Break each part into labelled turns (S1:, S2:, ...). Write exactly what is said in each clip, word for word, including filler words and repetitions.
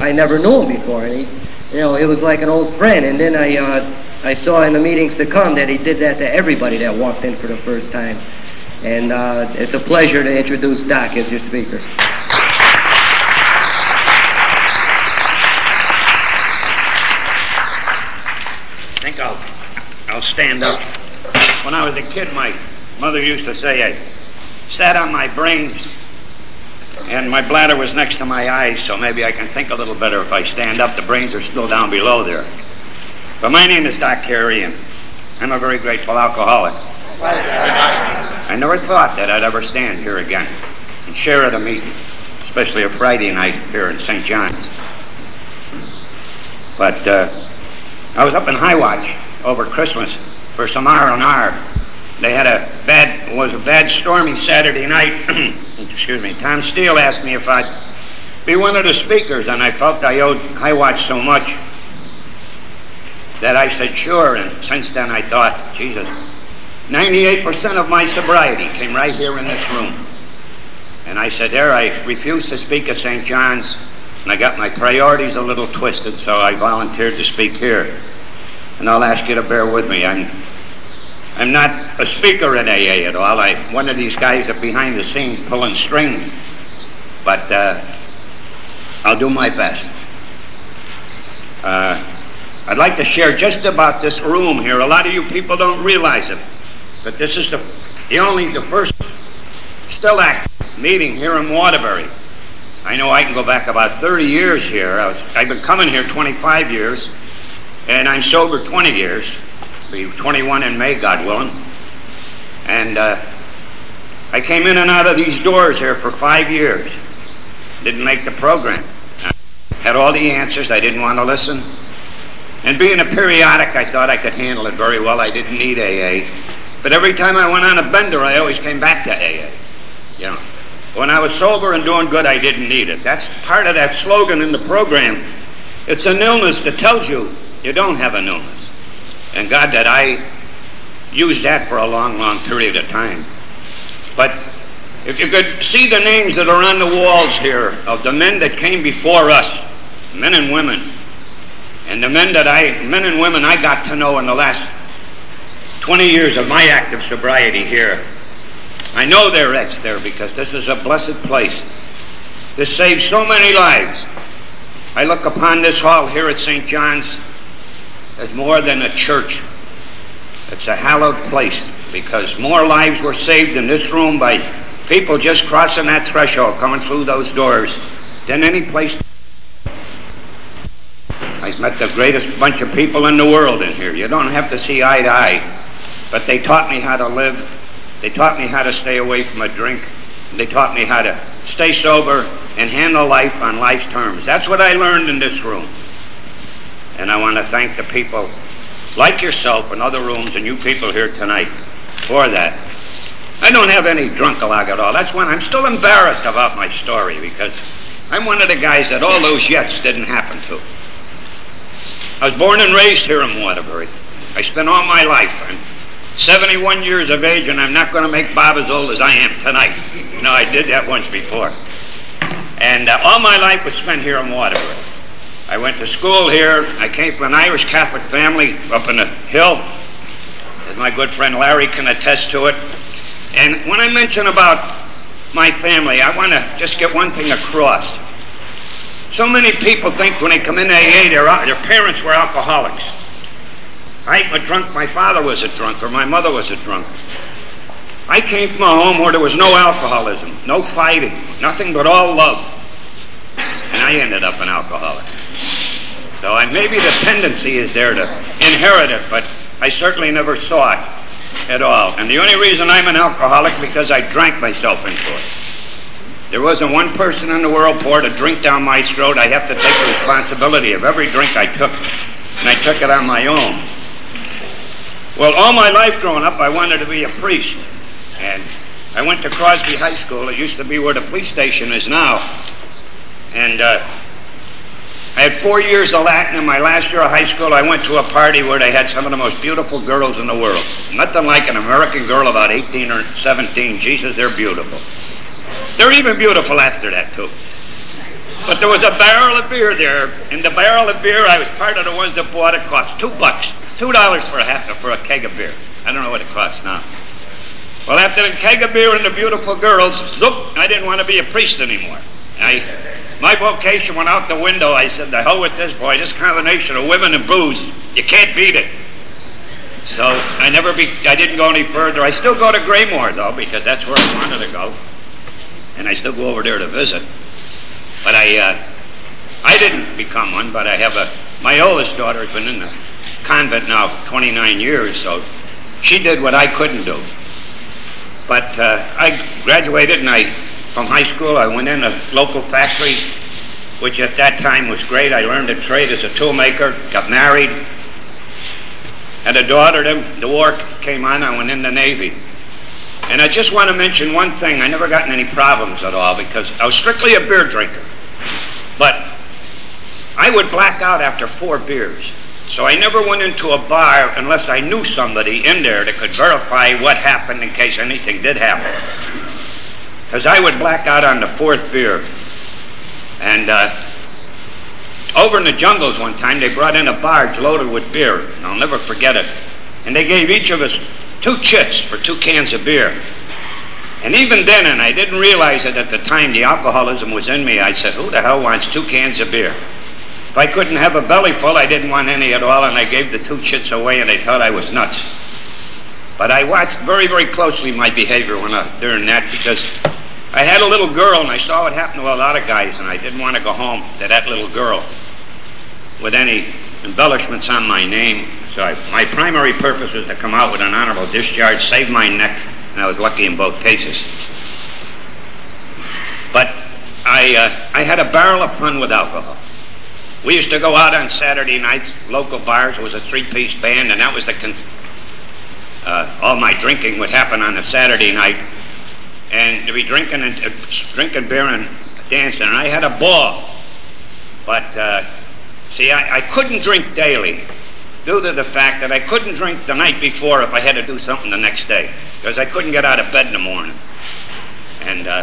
S1: I never knew him before, and he, you know, it was like an old friend. And then I, uh, I saw in the meetings to come that he did that to everybody that walked in for the first time. And uh, it's a pleasure to introduce Doc as your speaker.
S2: I think I'll, I'll stand up. When I was a kid, my mother used to say I sat on my brains, and my bladder was next to my eyes, so maybe I can think a little better if I stand up. The brains are still down below there. But my name is Doc Carey, and I'm a very grateful alcoholic. I never thought that I'd ever stand here again and share at a meeting, especially a Friday night here in Saint John's. But uh, I was up in High Watch over Christmas for some R and R. They had a bad, it was a bad stormy Saturday night. Excuse me. Tom Steele asked me if I'd be one of the speakers, and I felt I owed High Watch so much that I said sure. And since then I thought, Jesus, ninety-eight percent of my sobriety came right here in this room. And I said, there, I refused to speak at Saint John's, and I got my priorities a little twisted, so I volunteered to speak here. And I'll ask you to bear with me. I'm I'm not a speaker in A A at all. I'm one of these guys that behind the scenes pulling strings. But uh, I'll do my best. Uh, I'd like to share just about this room here. A lot of you people don't realize it, but this is the, the only, the first still active meeting here in Waterbury. I know I can go back about thirty years here. I was, I've been coming here twenty-five years, and I'm sober twenty years. Be twenty-one in May, God willing. And uh, I came in and out of these doors here for five years. Didn't make the program. I had all the answers. I didn't want to listen. And being a periodic, I thought I could handle it very well. I didn't need A A. But every time I went on a bender, I always came back to A A. You know, when I was sober and doing good, I didn't need it. That's part of that slogan in the program. It's an illness that tells you you don't have an illness. And God, that I used that for a long, long period of time. But if you could see the names that are on the walls here of the men that came before us, men and women, and the men that I, men and women I got to know in the last twenty years of my active sobriety here, I know they're etched there because this is a blessed place. This saves so many lives. I look upon this hall here at Saint John's as more than a church. It's a hallowed place because more lives were saved in this room by people just crossing that threshold, coming through those doors, than any place. I've met the greatest bunch of people in the world in here. You don't have to see eye to eye, but they taught me how to live. They taught me how to stay away from a drink. They taught me how to stay sober and handle life on life's terms. That's what I learned in this room. And I want to thank the people like yourself in other rooms and you people here tonight for that. I don't have any drunk-a-log at all. That's when I'm still embarrassed about my story because I'm one of the guys that all those yets didn't happen to. I was born and raised here in Waterbury. I spent all my life. I'm seventy-one years of age, and I'm not going to make Bob as old as I am tonight. No, I did that once before. And uh, all my life was spent here in Waterbury. I went to school here. I came from an Irish Catholic family up in the hill, as my good friend Larry can attest to it. And when I mention about my family, I want to just get one thing across. So many people think when they come in A A, their, their parents were alcoholics. I ain't a drunk. My father was a drunk, or my mother was a drunk. I came from a home where there was no alcoholism, no fighting, nothing but all love. And I ended up an alcoholic. So I, maybe the tendency is there to inherit it, but I certainly never saw it at all. And the only reason I'm an alcoholic because I drank myself into it. There wasn't one person in the world poured a drink down my throat. I have to take the responsibility of every drink I took, and I took it on my own. Well, all my life growing up, I wanted to be a priest. And I went to Crosby High School. It used to be where the police station is now. And uh, I had four years of Latin. In my last year of high school, I went to a party where they had some of the most beautiful girls in the world. Nothing like an American girl about eighteen or seventeen. Jesus, they're beautiful. They're even beautiful after that, too. But there was a barrel of beer there, and the barrel of beer, I was part of the ones that bought it, cost two bucks, two dollars for a half, for a keg of beer. I don't know what it costs now. Well, after the keg of beer and the beautiful girls, zoop, I didn't want to be a priest anymore. I, my vocation went out the window. I said, the hell with this, boy, this combination of women and booze, you can't beat it. So I never be, I didn't go any further. I still go to Graymore, though, because that's where I wanted to go. And I still go over there to visit. But I, uh, I didn't become one, but I have a, my oldest daughter has been in the convent now for twenty-nine years, so she did what I couldn't do. But uh, I graduated, and I, from high school, I went in a local factory, which at that time was great. I learned a trade as a tool maker, got married, had a daughter. Then the war came on, I went in the Navy. And I just want to mention one thing. I never got in any problems at all because I was strictly a beer drinker. But I would black out after four beers. So I never went into a bar unless I knew somebody in there that could verify what happened in case anything did happen. Because I would black out on the fourth beer. And uh, over in the jungles one time, they brought in a barge loaded with beer. And I'll never forget it. And they gave each of us two chits for two cans of beer. And even then, and I didn't realize it at the time, the alcoholism was in me. I said, who the hell wants two cans of beer? If I couldn't have a belly full, I didn't want any at all, and I gave the two chits away, and they thought I was nuts. But I watched very, very closely my behavior when I, during that, because I had a little girl, and I saw what happened to a lot of guys, and I didn't want to go home to that little girl with any embellishments on my name. So I, my primary purpose was to come out with an honorable discharge, save my neck, and I was lucky in both cases. But I, uh, I had a barrel of fun with alcohol. We used to go out on Saturday nights, local bars. It was a three-piece band, and that was the con- uh, all my drinking would happen on a Saturday night, and to be drinking and uh, drinking beer and dancing. And I had a ball, but uh, see, I, I couldn't drink daily, due to the fact that I couldn't drink the night before if I had to do something the next day, because I couldn't get out of bed in the morning. And uh,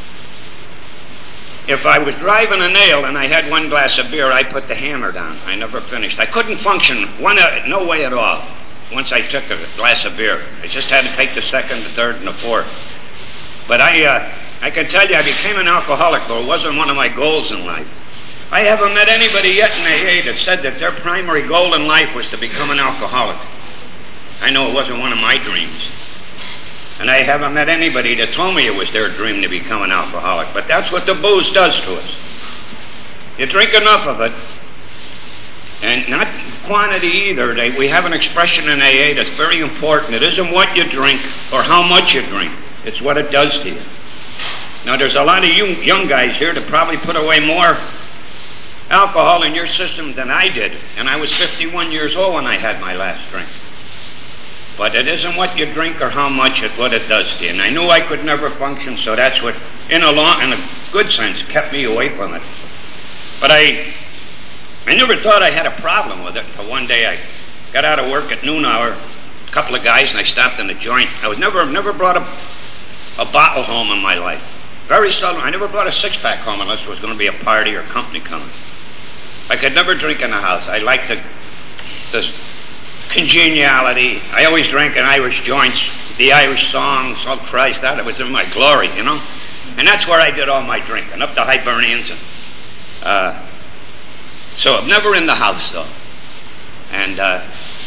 S2: if I was driving a nail and I had one glass of beer, I put the hammer down. I never finished. I couldn't function one, uh, no way at all once I took a glass of beer. I just had to take the second, the third, and the fourth. But I, uh, I can tell you, I became an alcoholic, though it wasn't one of my goals in life. I haven't met anybody yet in A A that said that their primary goal in life was to become an alcoholic. I know it wasn't one of my dreams. And I haven't met anybody that told me it was their dream to become an alcoholic. But that's what the booze does to us. You drink enough of it, and not quantity either. They, we have an expression in A A that's very important. It isn't what you drink or how much you drink. It's what it does to you. Now, there's a lot of you young guys here that probably put away more alcohol in your system than I did. And I was fifty-one years old when I had my last drink. But it isn't what you drink or how much, it's what it does to you. And I knew I could never function, so that's what, in a long, in a good sense, kept me away from it. But I, I never thought I had a problem with it until one day I got out of work at noon hour, a couple of guys, and I stopped in a joint. I was never, never brought a, a bottle home in my life. Very seldom. I never brought a six-pack home unless there was going to be a party or company coming. I could never drink in the house. I liked the, the congeniality. I always drank in Irish joints, the Irish songs. Oh Christ, that was in my glory, you know. And that's where I did all my drinking, up to Hibernians. And uh, so I'm never in the house though. And uh,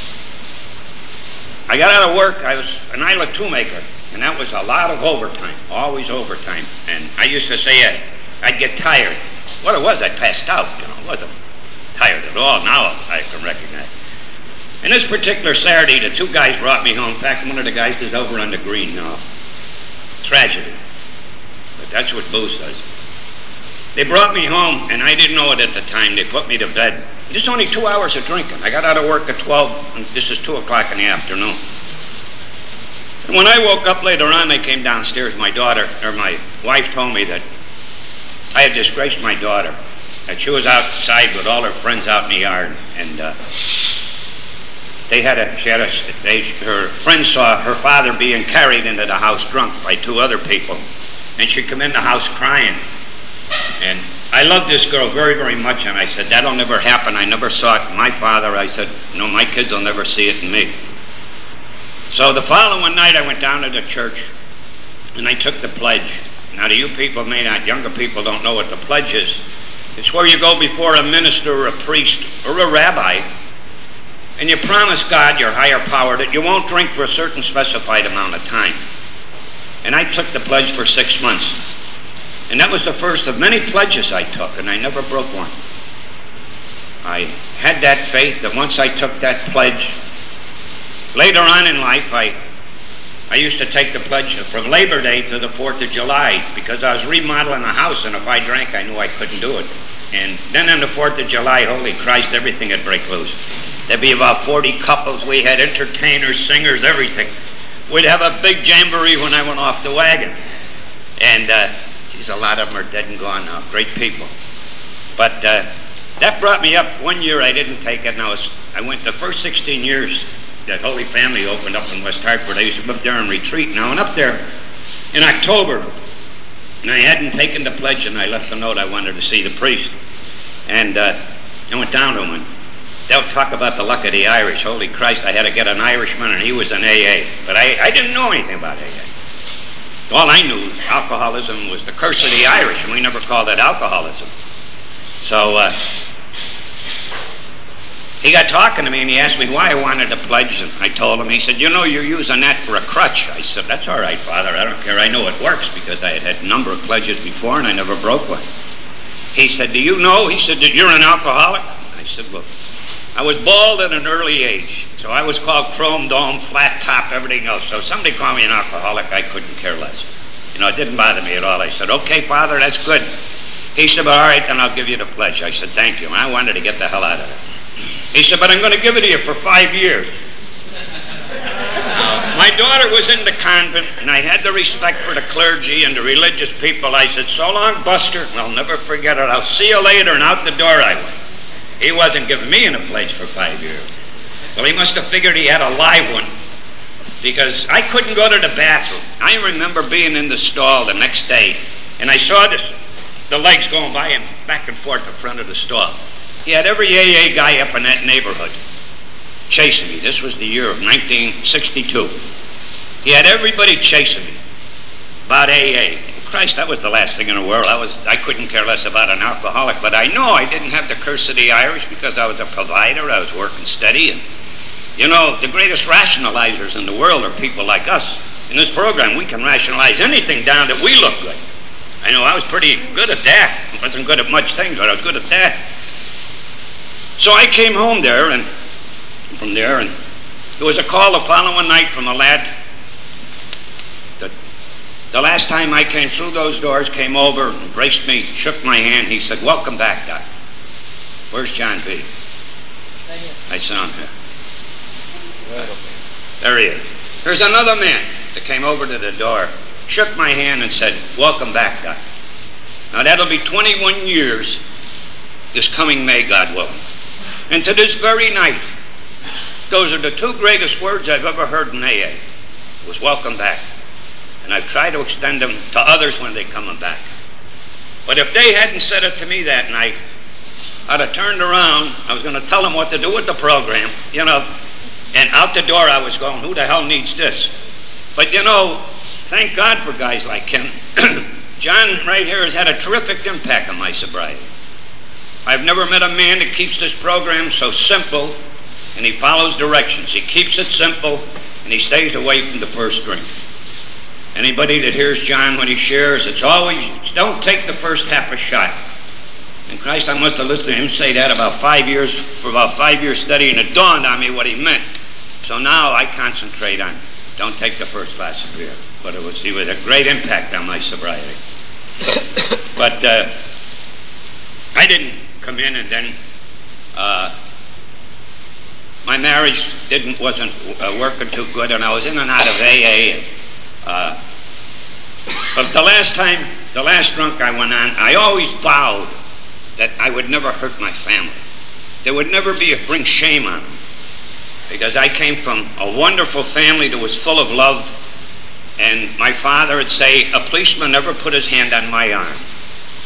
S2: I got out of work. I was an Isla tool maker, and that was a lot of overtime, always overtime. And I used to say I'd, I'd get tired. What it was, I passed out. You know, I wasn't tired at all. Now I can recognize. And this particular Saturday, the two guys brought me home. In fact, one of the guys is over on the green now. Tragedy. But that's what booze does. They brought me home, and I didn't know it at the time. They put me to bed. Just only two hours of drinking. I got out of work at twelve, and this is two o'clock in the afternoon. And when I woke up later on, they came downstairs. My daughter, or my wife told me that I had disgraced my daughter. That she was outside with all her friends out in the yard, and uh, They had a, she had a, they, her friend saw her father being carried into the house drunk by two other people. And she'd come in the house crying. And I loved this girl very, very much, and I said, that'll never happen. I never saw it in my father. I said, no, my kids will never see it in me. So the following night, I went down to the church, and I took the pledge. Now, to you people may not, younger people don't know what the pledge is. It's where you go before a minister or a priest or a rabbi, and you promise God, your higher power, that you won't drink for a certain specified amount of time. And I took the pledge for six months. And that was the first of many pledges I took, and I never broke one. I had that faith that once I took that pledge, later on in life, I I used to take the pledge from Labor Day to the fourth of July because I was remodeling a house, and if I drank, I knew I couldn't do it. And then on the fourth of July, holy Christ, everything would break loose. There'd be about forty couples. We had entertainers, singers, everything. We'd have a big jamboree when I went off the wagon. And, uh, geez, a lot of them are dead and gone now. Great people. But uh, that brought me up. One year I didn't take it, and I, was, I went the first sixteen years that Holy Family opened up in West Hartford. I used to live there and retreat. Now, I went up there in October, and I hadn't taken the pledge, and I left a note. I wanted to see the priest. And uh, I went down to him, and they'll talk about the luck of the Irish. Holy Christ, I had to get an Irishman, and he was an A A. But I, I didn't know anything about A A. All I knew, alcoholism was the curse of the Irish, and we never called it alcoholism. So uh, he got talking to me, and he asked me why I wanted to pledge, and I told him. He said, you know, you're using that for a crutch. I said, that's all right, Father. I don't care. I know it works because I had had a number of pledges before, and I never broke one. He said, do you know? He said, that you're an alcoholic? I said, well, I was bald at an early age, so I was called chrome dome, flat top, everything else. So if somebody called me an alcoholic, I couldn't care less. You know, it didn't bother me at all. I said, okay, Father, that's good. He said, well, all right, then I'll give you the pledge. I said, thank you. And I wanted to get the hell out of it. He said, but I'm going to give it to you for five years. My daughter was in the convent, and I had the respect for the clergy and the religious people. I said, so long, Buster. I'll never forget it. I'll see you later, and out the door I went. He wasn't giving me in a pledge for five years. Well, he must have figured he had a live one, because I couldn't go to the bathroom. I remember being in the stall the next day, and I saw this, the legs going by him back and forth in front of the stall. He had every A A guy up in that neighborhood chasing me. This was the year of nineteen sixty-two. He had everybody chasing me about A A. Christ, that was the last thing in the world. I was, I couldn't care less about an alcoholic, but I know I didn't have the curse of the Irish because I was a provider. I was working steady, and you know, the greatest rationalizers in the world are people like us. In this program, we can rationalize anything down that we look good. I know I was pretty good at that. I wasn't good at much things, but I was good at that. So I came home there, and from there, and there was a call the following night from a lad. The, the last time I came through those doors, came over, embraced me, shook my hand. He said, welcome back, Doc. Where's John B? I said, I'm here. There he is. There's another man that came over to the door, shook my hand and said, welcome back, Doc. Now that'll be twenty-one years this coming May, God willing. And to this very night, those are the two greatest words I've ever heard in A A. It was welcome back. And I've tried to extend them to others when they come back. But if they hadn't said it to me that night, I'd have turned around. I was going to tell them what to do with the program, you know, and out the door I was going, who the hell needs this? But, you know, thank God for guys like him. John right here has had a terrific impact on my sobriety. I've never met a man that keeps this program so simple, and he follows directions. He keeps it simple, and he stays away from the first drink. Anybody that hears John when he shares, it's always, don't take the first half a shot. And Christ, I must have listened to him say that about five years, for about five years study, and it dawned on me what he meant. So now I concentrate on, don't take the first glass of beer. But it was, it was a great impact on my sobriety. But uh, I didn't come in, and then uh, my marriage didn't wasn't uh, working too good, and I was in and out of A A. And, uh, but the last time, the last drunk I went on, I always vowed that I would never hurt my family. There would never be a bring shame on them, because I came from a wonderful family that was full of love. And my father would say, a policeman never put his hand on my arm.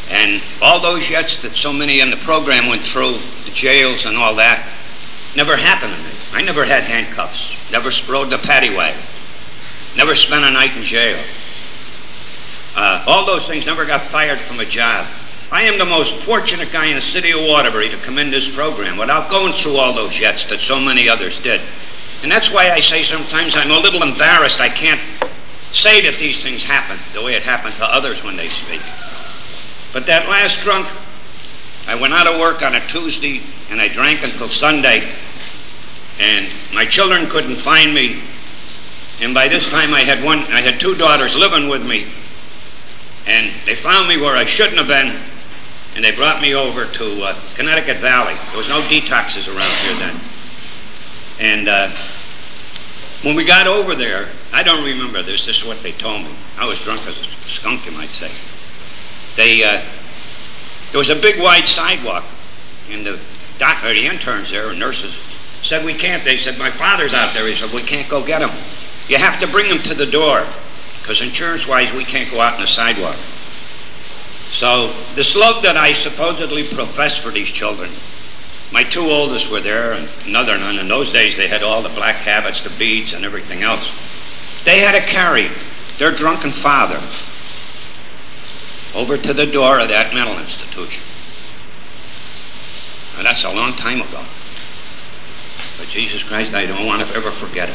S2: And all those yets that so many in the program went through, the jails and all that, never happened to me. I never had handcuffs, never rode the paddy wagon, never spent a night in jail. Uh, all those things, never got fired from a job. I am the most fortunate guy in the city of Waterbury to come in this program without going through all those yets that so many others did. And that's why I say sometimes I'm a little embarrassed I can't say that these things happen the way it happened to others when they speak. But that last drunk, I went out of work on a Tuesday and I drank until Sunday, and my children couldn't find me. And by this time I had one, I had two daughters living with me, and they found me where I shouldn't have been, and they brought me over to uh, Connecticut Valley. There was no detoxes around here then. And uh, when we got over there, I don't remember this, this is what they told me. I was drunk as a skunk, you might say. They, uh, there was a big wide sidewalk, and the doc, or the interns there, or nurses, said we can't. They said, my father's out there. He said, we can't go get him. You have to bring him to the door, because insurance-wise, we can't go out on the sidewalk. So this love that I supposedly profess for these children, my two oldest were there, and another nun. In those days, they had all the black habits, the beads, and everything else. They had to carry their drunken father over to the door of that mental institution. Now, that's a long time ago. But Jesus Christ, I don't want to ever forget it.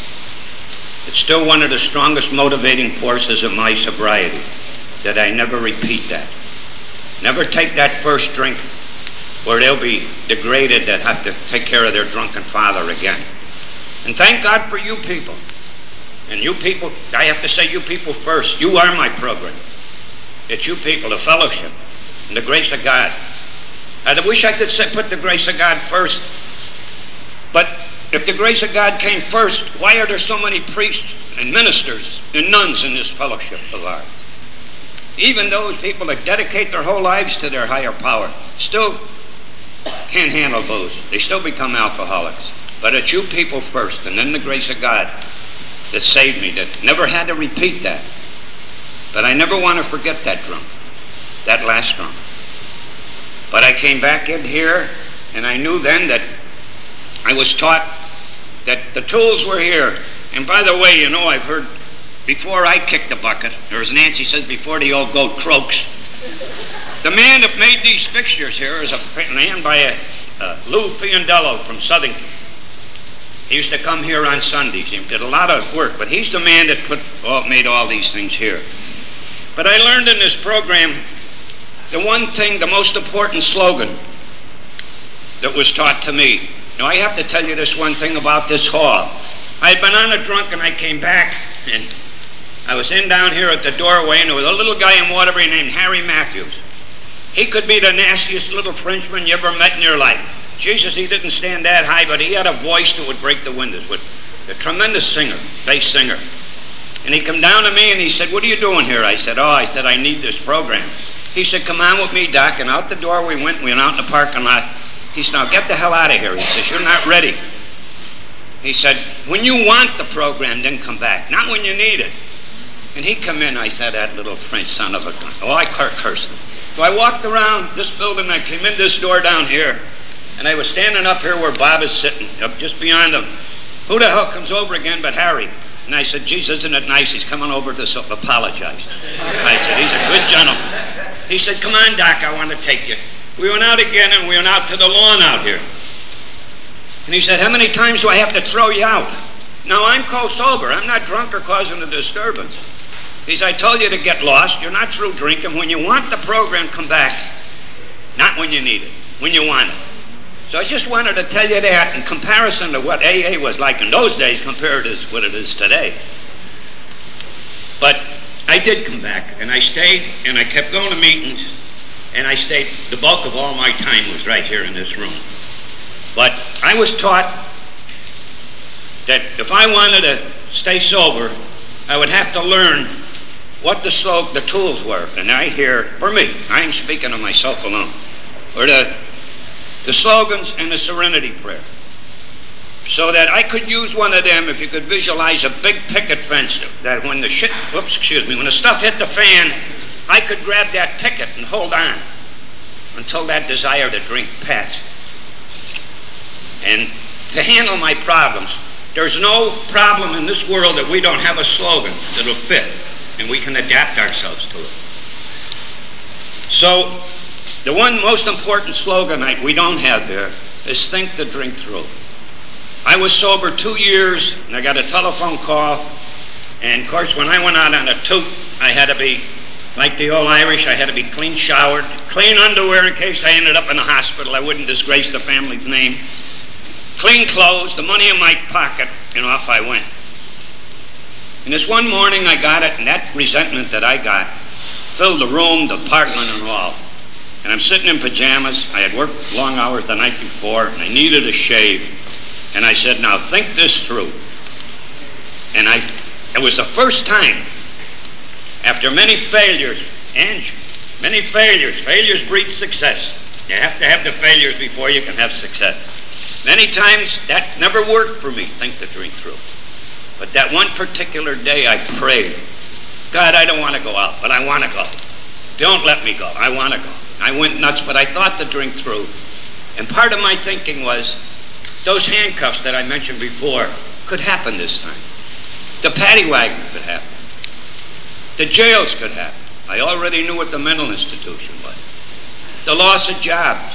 S2: It's still one of the strongest motivating forces of my sobriety, that I never repeat that. Never take that first drink where they'll be degraded that have to take care of their drunken father again. And thank God for you people. And you people, I have to say you people first. You are my program. It's you people, the fellowship, and the grace of God. I wish I could say, put the grace of God first. But if the grace of God came first, why are there so many priests and ministers and nuns in this fellowship of ours? Even those people that dedicate their whole lives to their higher power still can't handle booze. They still become alcoholics. But it's you people first, and then the grace of God that saved me, that never had to repeat that. But I never want to forget that drunk, that last drunk. But I came back in here, and I knew then that I was taught that the tools were here. And by the way, you know, I've heard, before I kicked the bucket, or as Nancy says, before the old goat croaks, the man that made these fixtures here is a man by a, uh, Lou Fiondello from Southington. He used to come here on Sundays. He did a lot of work, but he's the man that put, all, made all these things here. But I learned in this program the one thing, the most important slogan that was taught to me. Now, I have to tell you this one thing about this hall. I had been on a drunk, and I came back, and I was in down here at the doorway, and there was a little guy in Waterbury named Harry Matthews. He could be the nastiest little Frenchman you ever met in your life. Jesus, he didn't stand that high, but he had a voice that would break the windows. With a tremendous singer, bass singer. And he come down to me and he said, what are you doing here? I said, oh, I said, I need this program. He said, come on with me, Doc. And out the door we went. We went out in the parking lot. He said, now get the hell out of here. He says, you're not ready. He said, when you want the program, then come back. Not when you need it. And he come in. I said, that little French son of a gun. Oh, I cursed him. So I walked around this building. I came in this door down here. And I was standing up here where Bob is sitting, up just beyond him. Who the hell comes over again but Harry? And I said, geez, isn't it nice? He's coming over to apologize. I said, he's a good gentleman. He said, come on, Doc, I want to take you. We went out again, and we went out to the lawn out here. And he said, how many times do I have to throw you out? Now, I'm cold sober. I'm not drunk or causing a disturbance. He said, I told you to get lost. You're not through drinking. When you want the program, come back. Not when you need it, when you want it. So I just wanted to tell you that in comparison to what A A was like in those days compared to what it is today. But I did come back, and I stayed, and I kept going to meetings, and I stayed. The bulk of all my time was right here in this room. But I was taught that if I wanted to stay sober, I would have to learn what the, slow, the tools were. And I hear, for me, I'm speaking of myself alone, or the the slogans and the serenity prayer, so that I could use one of them. If you could visualize a big picket fence that when the shit, whoops, excuse me, when the stuff hit the fan, I could grab that picket and hold on until that desire to drink passed. And to handle my problems, there's no problem in this world that we don't have a slogan that'll fit, and we can adapt ourselves to it. So, the one most important slogan I, we don't have there is think the drink through. I was sober two years, and I got a telephone call, and of course when I went out on a toot, I had to be, like the old Irish, I had to be clean showered, clean underwear in case I ended up in the hospital. I wouldn't disgrace the family's name. Clean clothes, the money in my pocket, and off I went. And this one morning I got it, and that resentment that I got filled the room, the apartment, and all. And I'm sitting in pajamas. I had worked long hours the night before, and I needed a shave. And I said, now think this through. And I, it was the first time, after many failures, and many failures, failures breed success. You have to have the failures before you can have success. Many times that never worked for me, think the drink through. But that one particular day I prayed, God, I don't want to go out, but I want to go. Don't let me go. I want to go. I went nuts, but I thought the drink through. And part of my thinking was, those handcuffs that I mentioned before could happen this time. The paddy wagon could happen. The jails could happen. I already knew what the mental institution was. The loss of jobs.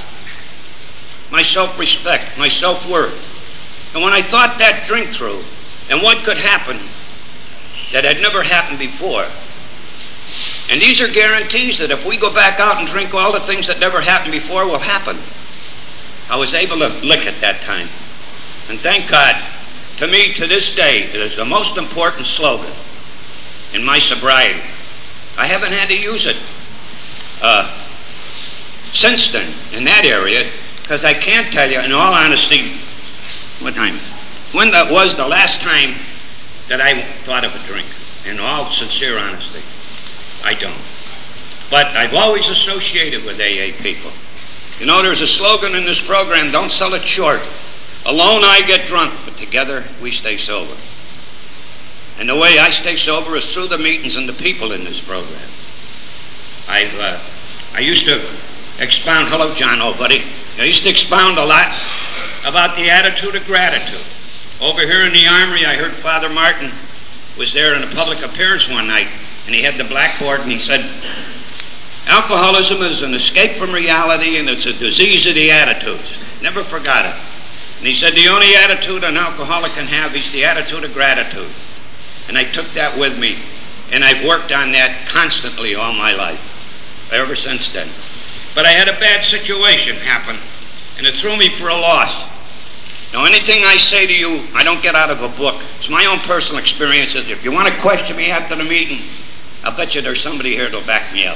S2: My self-respect, my self-worth. And when I thought that drink through, and what could happen that had never happened before, and these are guarantees that if we go back out and drink, all the things that never happened before will happen. I was able to lick at that time. And thank God, to me, to this day, it is the most important slogan in my sobriety. I haven't had to use it uh, since then in that area, because I can't tell you, in all honesty, what time? When that was the last time that I thought of a drink. In all sincere honesty, I don't. But I've always associated with A A people. You know, there's a slogan in this program, don't sell it short. Alone I get drunk, but together we stay sober. And the way I stay sober is through the meetings and the people in this program. I've, uh, I used to expound, hello John, old buddy. I used to expound a lot about the attitude of gratitude. Over here in the Armory, I heard Father Martin was there in a public appearance one night, and he had the blackboard, and he said, alcoholism is an escape from reality, and it's a disease of the attitudes. Never forgot it. And he said the only attitude an alcoholic can have is the attitude of gratitude. And I took that with me, and I've worked on that constantly all my life, ever since then. But I had a bad situation happen, and it threw me for a loss. Now, anything I say to you, I don't get out of a book. It's my own personal experiences. If you want to question me after the meeting, I'll bet you there's somebody here that'll back me up.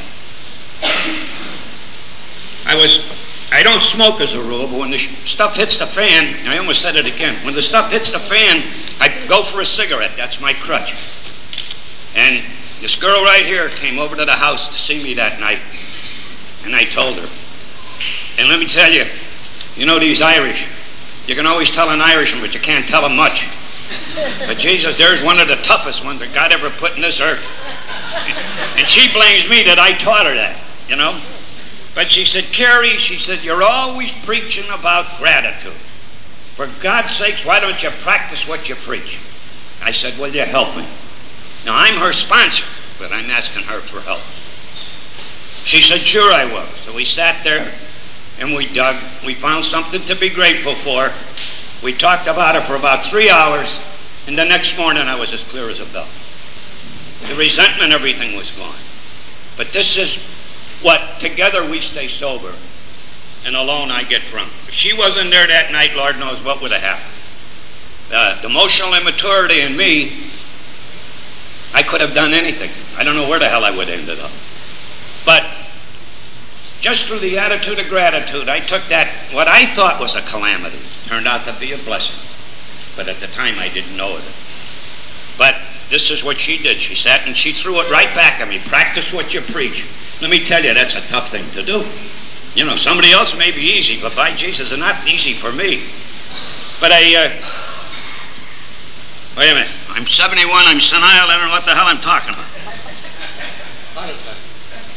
S2: I was, I don't smoke as a rule, but when the stuff hits the fan, I almost said it again, when the stuff hits the fan, I go for a cigarette. That's my crutch. And this girl right here came over to the house to see me that night, and I told her. And let me tell you, you know these Irish, you can always tell an Irishman, but you can't tell them much. But Jesus, there's one of the toughest ones that God ever put in this earth. And she blames me that I taught her that, you know. But she said, Carrie, she said, you're always preaching about gratitude. For God's sakes, why don't you practice what you preach? I said, will you help me? Now, I'm her sponsor, but I'm asking her for help. She said, sure I will. So we sat there and we dug. We found something to be grateful for. We talked about it for about three hours, and the next morning I was as clear as a bell. The resentment, everything was gone. But this is what, together we stay sober, and alone I get drunk. If she wasn't there that night, Lord knows what would have happened. Uh, the emotional immaturity in me, I could have done anything. I don't know where the hell I would have ended up. But just through the attitude of gratitude, I took that, what I thought was a calamity, turned out to be a blessing. But at the time, I didn't know it. But this is what she did. She sat and she threw it right back at me. Practice what you preach. Let me tell you, that's a tough thing to do. You know, somebody else may be easy, but by Jesus, it's not easy for me. But I, uh, wait a minute. I'm seventy-one, I'm senile, I don't know what the hell I'm talking about.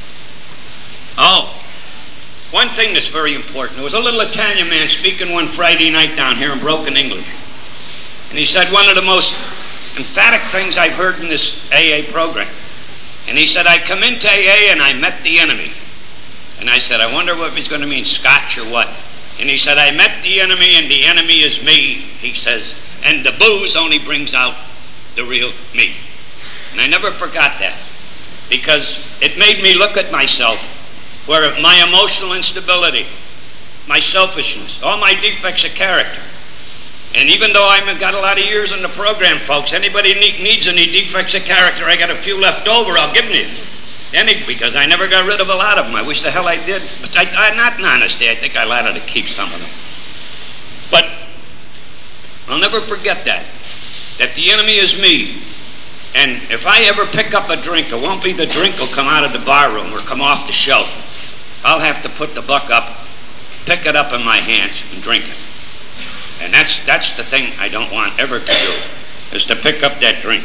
S2: Oh, one thing that's very important. There was a little Italian man speaking one Friday night down here in broken English. And he said one of the most emphatic things I've heard in this A A program. And he said, I come into A A and I met the enemy. And I said, I wonder if he's going to mean scotch or what. And he said, I met the enemy and the enemy is me, he says. And the booze only brings out the real me. And I never forgot that. Because it made me look at myself, where my emotional instability, my selfishness, all my defects of character. And even though I've got a lot of years in the program, folks, anybody needs any defects of character, I got a few left over, I'll give them to you. Any, because I never got rid of a lot of them. I wish the hell I did. But I, I, not in honesty, I think I allowed to keep some of them. But I'll never forget that, that the enemy is me. And if I ever pick up a drink, it won't be the drink will come out of the bar room or come off the shelf. I'll have to put the buck up, pick it up in my hands, and drink it. And that's that's the thing I don't want ever to do, is to pick up that drink.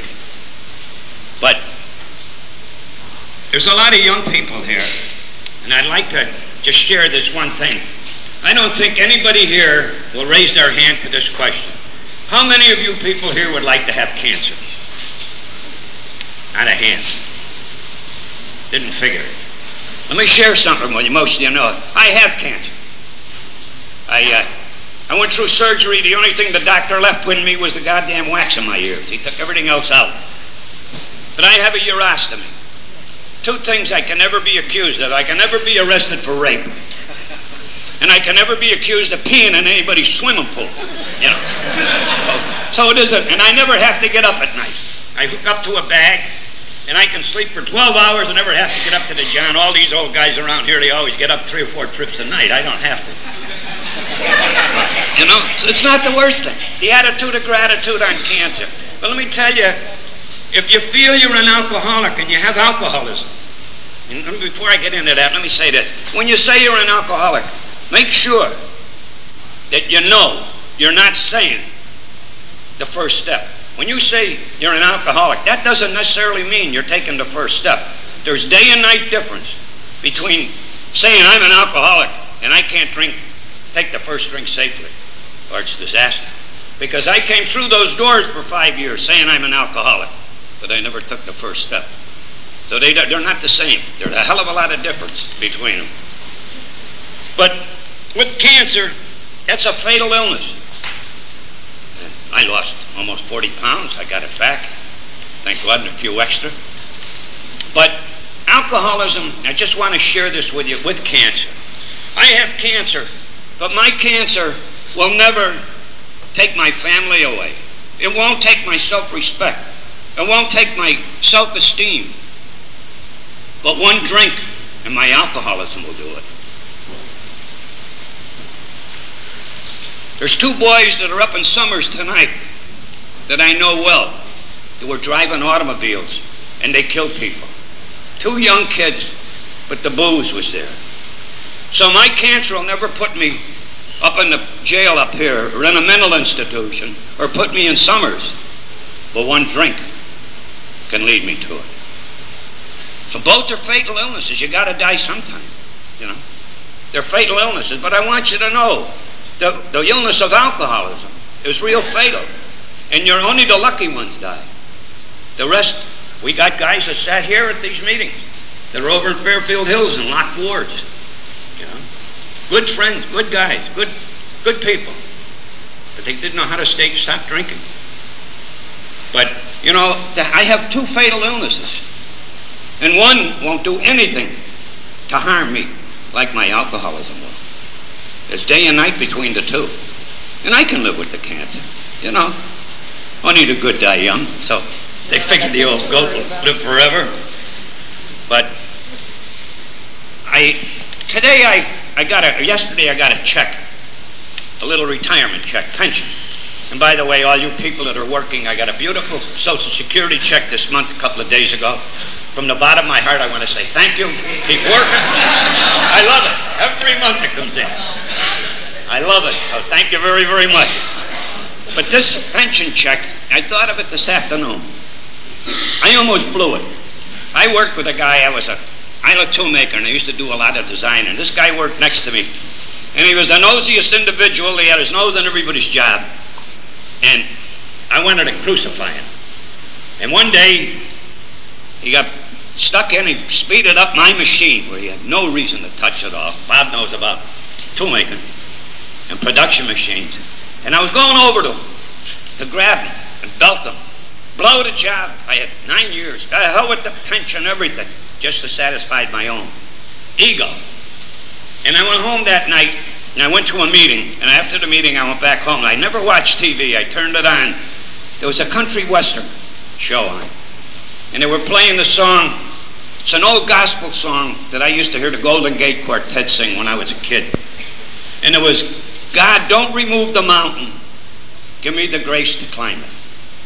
S2: But there's a lot of young people here, and I'd like to just share this one thing. I don't think anybody here will raise their hand to this question. How many of you people here would like to have cancer? Not a hand. Didn't figure it. Let me share something with you. Most of you know it. I have cancer. I uh, I went through surgery. The only thing the doctor left with me was the goddamn wax in my ears. He took everything else out. But I have a urostomy. Two things I can never be accused of. I can never be arrested for rape. And I can never be accused of peeing in anybody's swimming pool. You know? So it isn't. And I never have to get up at night. I hook up to a bag. And I can sleep for twelve hours and never have to get up to the John. All these old guys around here, they always get up three or four trips a night. I don't have to. You know, so it's not the worst thing. The attitude of gratitude on cancer. But let me tell you, if you feel you're an alcoholic and you have alcoholism, and before I get into that, let me say this. When you say you're an alcoholic, make sure that you know you're not saying the first step. When you say you're an alcoholic, that doesn't necessarily mean you're taking the first step. There's day and night difference between saying I'm an alcoholic and I can't drink, take the first drink safely, or it's disaster. Because I came through those doors for five years saying I'm an alcoholic, but I never took the first step. So they, they're not the same. There's a hell of a lot of difference between them. But with cancer, that's a fatal illness. I lost almost forty pounds. I got it back. Thank God, and a few extra. But alcoholism, I just want to share this with you, with cancer. I have cancer, but my cancer will never take my family away. It won't take my self-respect. It won't take my self-esteem. But one drink and my alcoholism will do it. There's two boys that are up in Summers tonight that I know well that were driving automobiles and they killed people. Two young kids, but the booze was there. So my cancer will never put me up in the jail up here or in a mental institution or put me in Summers. But one drink can lead me to it. So both are fatal illnesses. You got to die sometime, you know. They're fatal illnesses, but I want you to know The, the illness of alcoholism is real fatal. And you're only the lucky ones die. The rest, we got guys that sat here at these meetings that are over in Fairfield Hills and Lock Wards. You know, good friends, good guys, good good people. But they didn't know how to stay, stop drinking. But, you know, I have two fatal illnesses. And one won't do anything to harm me like my alcoholism will. There's day and night between the two. And I can live with the cancer, you know. Only the good die young, so they figured the old goat will live forever. But I, today I, I got a, yesterday I got a check, a little retirement check, pension. And by the way, all you people that are working, I got a beautiful Social Security check this month, a couple of days ago. From the bottom of my heart, I want to say thank you. Keep working. I love it. Every month it comes in. I love it. So thank you very, very much. But this pension check, I thought of it this afternoon. I almost blew it. I worked with a guy, I was a Isla Toolmaker, and I used to do a lot of design. And this guy worked next to me. And he was the nosiest individual. He had his nose on everybody's job. And I wanted to crucify him. And one day, he got stuck in, he speeded up my machine where he had no reason to touch it off. Bob knows about toolmaking and production machines. And I was going over to him to grab him and belt him. Blow the job. I had nine years. Got the hell with the pension, everything, just to satisfy my own ego. And I went home that night, and I went to a meeting, and after the meeting I went back home. I never watched T V. I turned it on. There was a country western show on, and they were playing the song. It's an old gospel song that I used to hear the Golden Gate Quartet sing when I was a kid. And it was, God, don't remove the mountain. Give me the grace to climb it.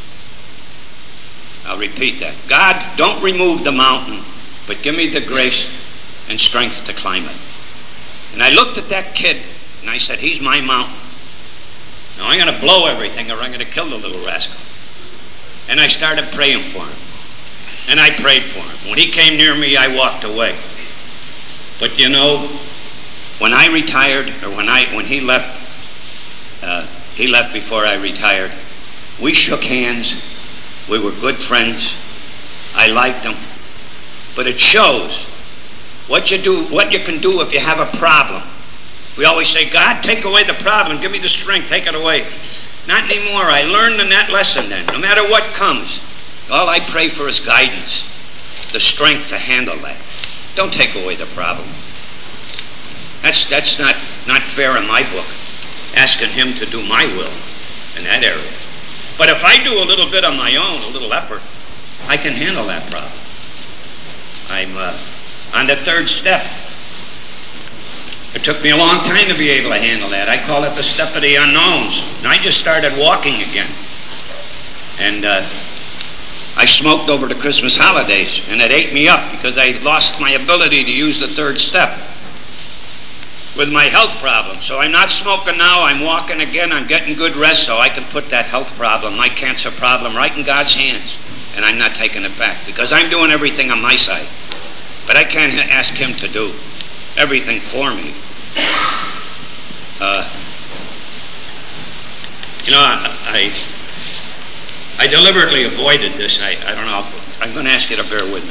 S2: I'll repeat that. God, don't remove the mountain, but give me the grace and strength to climb it. And I looked at that kid, and I said, he's my mountain. Now I'm going to blow everything, or I'm going to kill the little rascal. And I started praying for him. And I prayed for him. When he came near me, I walked away. But you know, when I retired, or when I when he left, uh, he left before I retired, we shook hands. We were good friends. I liked him. But it shows what you do, what you can do if you have a problem. We always say, God, take away the problem. Give me the strength. Take it away. Not anymore. I learned in that lesson then. No matter what comes, all I pray for is guidance, the strength to handle that. Don't take away the problem. That's that's not, not fair in my book, asking him to do my will in that area. But if I do a little bit on my own, a little effort, I can handle that problem. I'm uh, on the third step. It took me a long time to be able to handle that. I call it the step of the unknowns. And I just started walking again. And uh, I smoked over the Christmas holidays, and it ate me up because I lost my ability to use the third step with my health problem. So I'm not smoking now. I'm walking again. I'm getting good rest so I can put that health problem, my cancer problem, right in God's hands. And I'm not taking it back because I'm doing everything on my side. But I can't ask him to do everything for me. Uh, you know, I, I I deliberately avoided this. I, I don't know. I'm going to ask you to bear with me.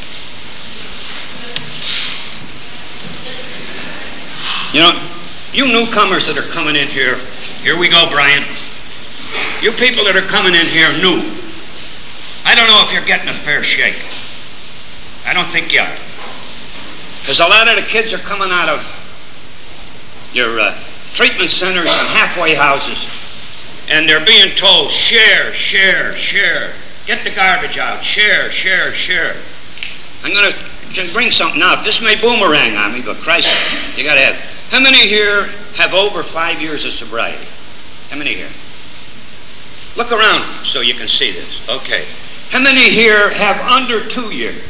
S2: You know, you newcomers that are coming in here, here we go, Brian. You people that are coming in here new, I don't know if you're getting a fair shake. I don't think you are. Because a lot of the kids are coming out of your uh, treatment centers and halfway houses, and they're being told, share, share, share. Get the garbage out. Share, share, share. I'm going to bring something out. This may boomerang on me, but Christ, you got to have. How many here have over five years of sobriety? How many here? Look around so you can see this. Okay. How many here have under two years?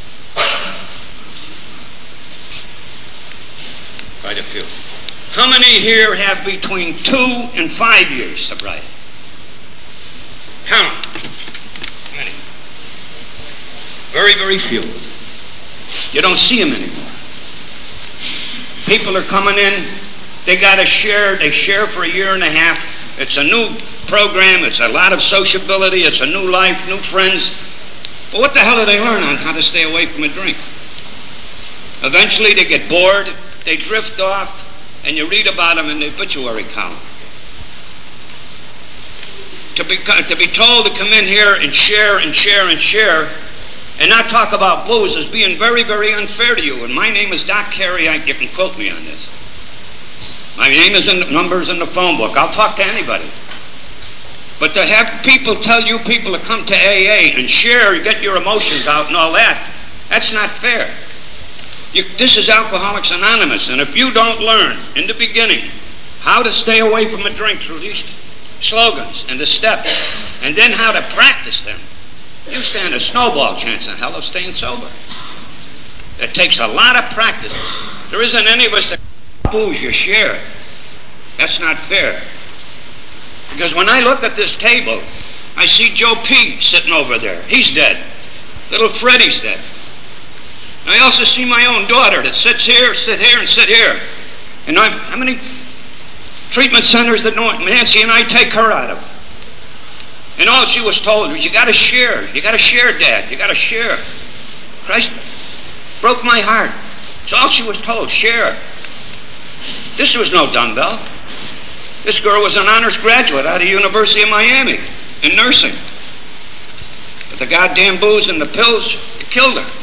S2: Quite a few. How many here have between two and five years sobriety? Count. How many? Very, very few. You don't see them anymore. People are coming in, they got to share, they share for a year and a half. It's a new program, it's a lot of sociability, it's a new life, new friends. But what the hell do they learn on how to stay away from a drink? Eventually they get bored, they drift off, and you read about them in the obituary column. To be, to be told to come in here and share and share and share and not talk about booze is being very, very unfair to you. And my name is Doc Carey. I, you can quote me on this. My name is in the numbers in the phone book. I'll talk to anybody. But to have people tell you people to come to A A and share, get your emotions out and all that, that's not fair. You, this is Alcoholics Anonymous, and if you don't learn in the beginning how to stay away from a drink through these slogans and the steps, and then how to practice them, you stand a snowball chance in hell of staying sober. It takes a lot of practice. There isn't any of us that booze you share. That's not fair. Because when I look at this table, I see Joe P. sitting over there. He's dead. Little Freddie's dead. I also see my own daughter that sits here, sit here, and sit here. And I've, how many treatment centers that Nancy and I take her out of? And all she was told was, you got to share. You got to share, Dad. You got to share. Christ broke my heart. It's all she was told, share. This was no dumbbell. This girl was an honors graduate out of the University of Miami in nursing. But the goddamn booze and the pills, it killed her.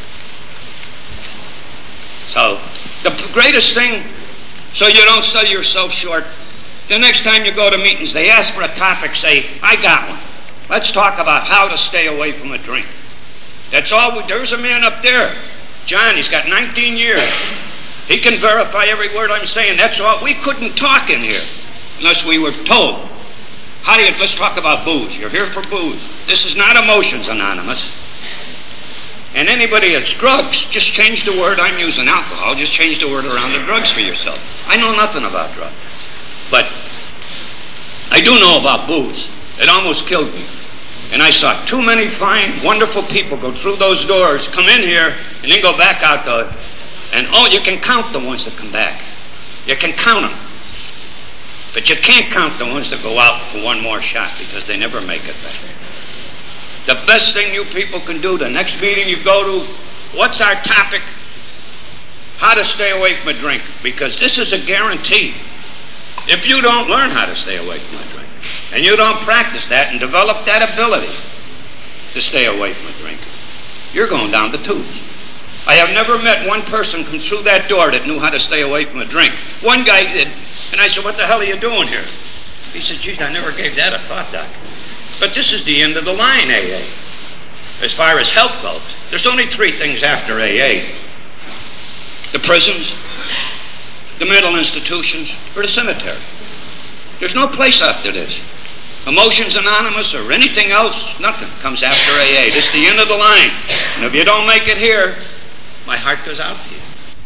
S2: So, the greatest thing, so you don't sell yourself short, the next time you go to meetings, they ask for a topic, say, I got one. Let's talk about how to stay away from a drink. That's all. We, there's a man up there, John, he's got nineteen years. He can verify every word I'm saying. That's all. We couldn't talk in here unless we were told. How do you, let's talk about booze. You're here for booze. This is not Emotions Anonymous. And anybody that's drugs, just change the word. I'm using alcohol. Just change the word around the drugs for yourself. I know nothing about drugs. But I do know about booze. It almost killed me. And I saw too many fine, wonderful people go through those doors, come in here, and then go back out the, and oh, you can count the ones that come back. You can count them. But you can't count the ones that go out for one more shot because they never make it back. The best thing you people can do, the next meeting you go to, what's our topic? How to stay away from a drink. Because this is a guarantee. If you don't learn how to stay away from a drink, and you don't practice that and develop that ability to stay away from a drink, you're going down the tubes. I have never met one person come through that door that knew how to stay away from a drink. One guy did, and I said, what the hell are you doing here? He said, geez, I never gave that a thought, Doc. But this is the end of the line, A A. As far as help goes, there's only three things after A A. The prisons, the mental institutions, or the cemetery. There's no place after this. Emotions Anonymous or anything else, nothing comes after A A. This is the end of the line. And if you don't make it here, my heart goes out to you.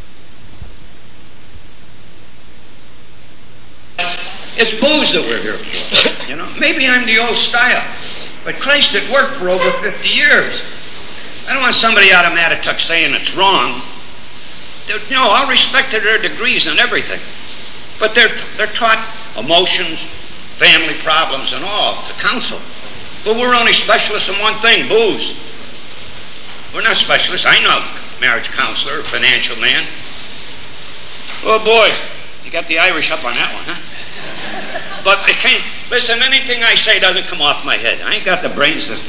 S2: It's booze that we're here for. You know, maybe I'm the old style, but Christ had worked for over fifty years. I don't want somebody out of Mattituck saying it's wrong. They're, you know, I'll respect their degrees and everything, but they're they're taught emotions, family problems, and all to counsel. But we're only specialists in one thing: booze. We're not specialists. I know marriage counselor, financial man. Oh boy, you got the Irish up on that one, huh? But I can't, listen, anything I say doesn't come off my head. I ain't got the brains to,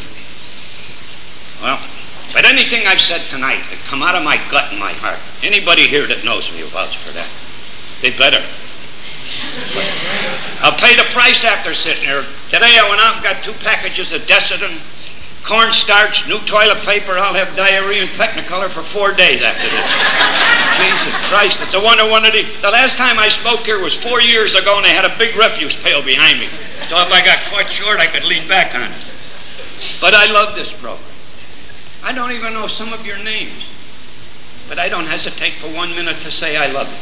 S2: well, but anything I've said tonight that come out of my gut and my heart, anybody here that knows me will vouch for that. They better. But I'll pay the price after sitting here. Today I went out and got two packages of Desitin, cornstarch, new toilet paper. I'll have diarrhea and Technicolor for four days after this. Jesus Christ, it's a wonder one of the... The last time I spoke here was four years ago, and they had a big refuse pail behind me. So if I got caught short, I could lean back on it. But I love this program. I don't even know some of your names, but I don't hesitate for one minute to say I love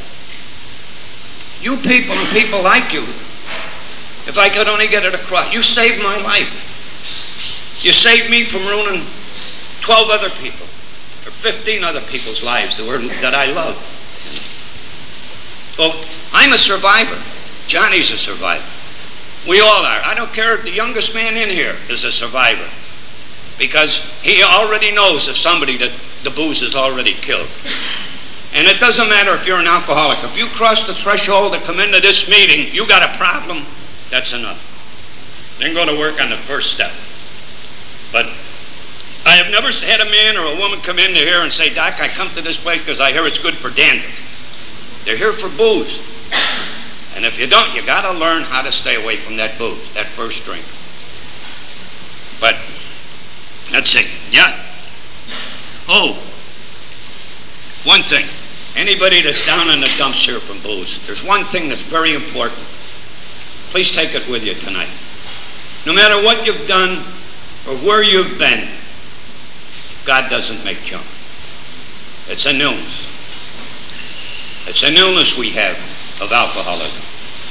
S2: you. You people and people like you, if I could only get it across, you saved my life. You saved me from ruining twelve other people, or fifteen other people's lives that, were, that I love. Well, I'm a survivor. Johnny's a survivor. We all are. I don't care if the youngest man in here is a survivor, because he already knows of somebody that the booze has already killed. And it doesn't matter if you're an alcoholic. If you cross the threshold and come into this meeting, you got a problem, that's enough. Then go to work on the first step. But I have never had a man or a woman come into here and say, Doc, I come to this place because I hear it's good for dandruff. They're here for booze. And if you don't, you got to learn how to stay away from that booze, that first drink. But, let's see. Yeah. Oh, one thing. Anybody that's down in the dumps here from booze, there's one thing that's very important. Please take it with you tonight. No matter what you've done, or where you've been, God doesn't make junk. It's an illness. It's an illness we have of alcoholism.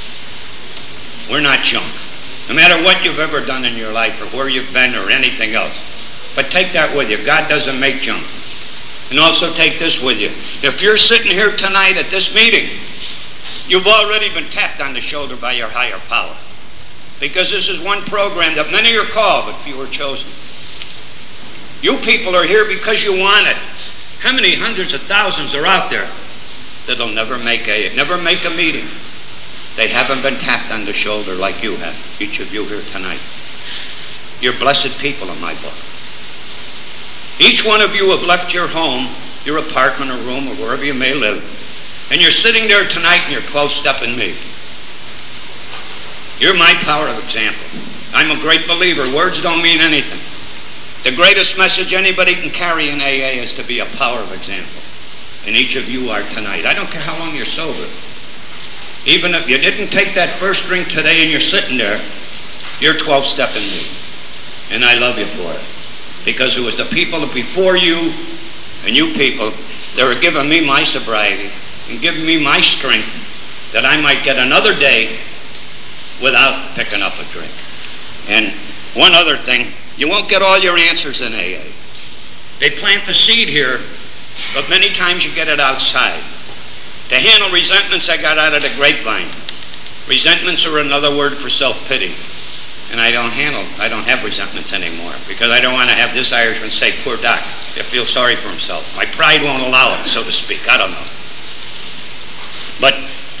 S2: We're not junk. No matter what you've ever done in your life or where you've been or anything else. But take that with you. God doesn't make junk. And also take this with you. If you're sitting here tonight at this meeting, you've already been tapped on the shoulder by your higher power. Because this is one program that many are called, but few are chosen. You people are here because you want it. How many hundreds of thousands are out there that'll never make a never make a meeting? They haven't been tapped on the shoulder like you have, each of you here tonight. You're blessed people in my book. Each one of you have left your home, your apartment or room or wherever you may live, and you're sitting there tonight and you're twelve-stepping me. You're my power of example. I'm a great believer. Words don't mean anything. The greatest message anybody can carry in A A is to be a power of example. And each of you are tonight. I don't care how long you're sober. Even if you didn't take that first drink today and you're sitting there, you're twelve-stepping me. And I love you for it. Because it was the people before you and you people that were giving me my sobriety and giving me my strength that I might get another day without picking up a drink. And one other thing, you won't get all your answers in A A. They plant the seed here, but many times you get it outside. To handle resentments, I got out of the grapevine. Resentments are another word for self-pity. And I don't handle, I don't have resentments anymore because I don't want to have this Irishman say, poor Doc, he'll feel sorry for himself. My pride won't allow it, so to speak. I don't know. But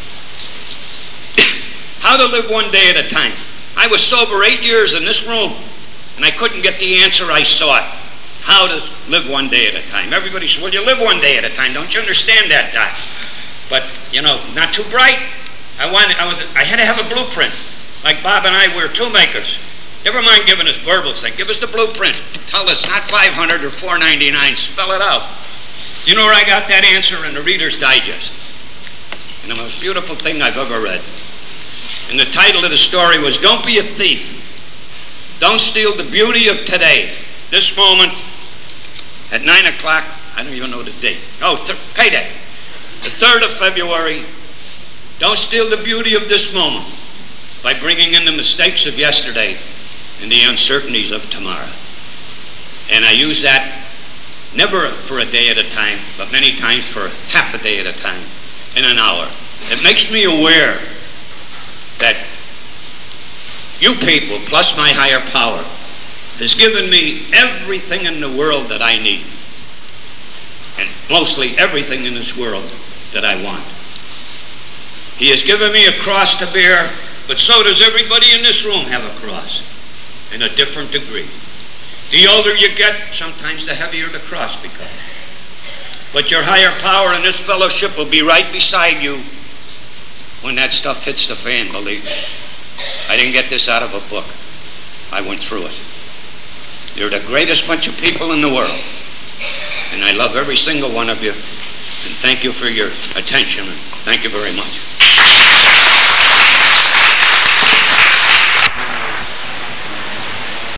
S2: how to live one day at a time. I was sober eight years in this room, and I couldn't get the answer I sought. How to live one day at a time. Everybody said, well, you live one day at a time. Don't you understand that, Doc? But, you know, not too bright. I wanted, I was, I had to have a blueprint. Like Bob and I, we're toolmakers. Never mind giving us verbal thing. Give us the blueprint. Tell us, not five hundred or four ninety-nine. Spell it out. You know where I got that answer? In the Reader's Digest. And the most beautiful thing I've ever read. And the title of the story was, Don't Be a Thief. Don't steal the beauty of today. This moment, at nine o'clock, I don't even know the date. Oh, th- payday. The third of February. Don't steal the beauty of this moment by bringing in the mistakes of yesterday and the uncertainties of tomorrow. And I use that never for a day at a time, but many times for half a day at a time, in an hour. It makes me aware that you people, plus my higher power, has given me everything in the world that I need. And mostly everything in this world that I want. He has given me a cross to bear, but so does everybody in this room have a cross, in a different degree. The older you get, sometimes the heavier the cross becomes. But your higher power in this fellowship will be right beside you when that stuff hits the fan, believe me. I didn't get this out of a book. I went through it. You're the greatest bunch of people in the world. And I love every single one of you. And thank you for your attention. Thank you very much.